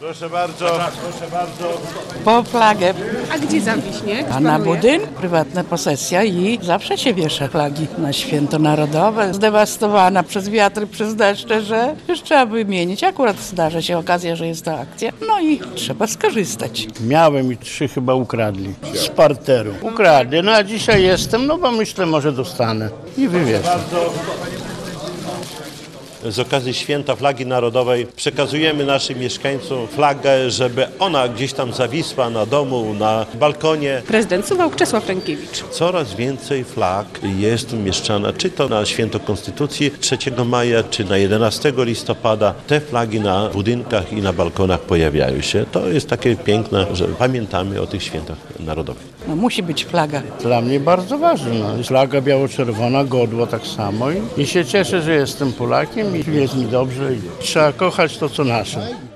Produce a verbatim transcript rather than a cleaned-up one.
Proszę bardzo, proszę bardzo. Po flagę. A gdzie zawiśnie? A na budynku prywatna posesja i zawsze się wiesza flagi na święto narodowe. Zdewastowana przez wiatry, przez deszcze, że już trzeba wymienić. Akurat zdarza się okazja, że jest ta akcja. No i trzeba skorzystać. Miałem i trzy chyba ukradli z parteru. Ukradli, no a dzisiaj jestem, no bo myślę, może dostanę i wywieszę. Z okazji Święta Flagi Narodowej przekazujemy naszym mieszkańcom flagę, żeby ona gdzieś tam zawisła na domu, na balkonie. Prezydent Suwałk Czesław Rękiewicz. Coraz więcej flag jest umieszczana, czy to na Święto Konstytucji trzeciego maja, czy na jedenastego listopada. Te flagi na budynkach i na balkonach pojawiają się. To jest takie piękne, że pamiętamy o tych świętach narodowych. No, musi być flaga. Dla mnie bardzo ważne. No. Flaga biało-czerwona, godło tak samo i, i się cieszę, że jestem Polakiem i jest mi dobrze i trzeba kochać to, co nasze.